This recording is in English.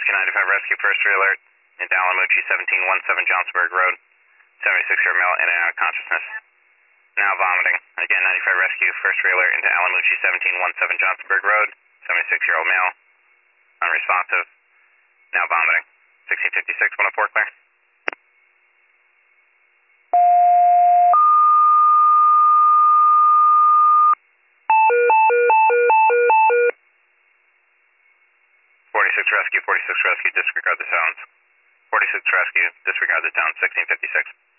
Rescue 95 Rescue, first alert into Alamucci 1717 Johnsburg Road. 76-year-old male in and out of consciousness. Now vomiting. Again, 95 Rescue, first alert into Alamucci 1717 Johnsburg Road. 76-year-old male, unresponsive. Now vomiting. 1656, 104 clear. Rescue, 46 Rescue, disregard the sounds. 46 Rescue, disregard the sounds, 1656.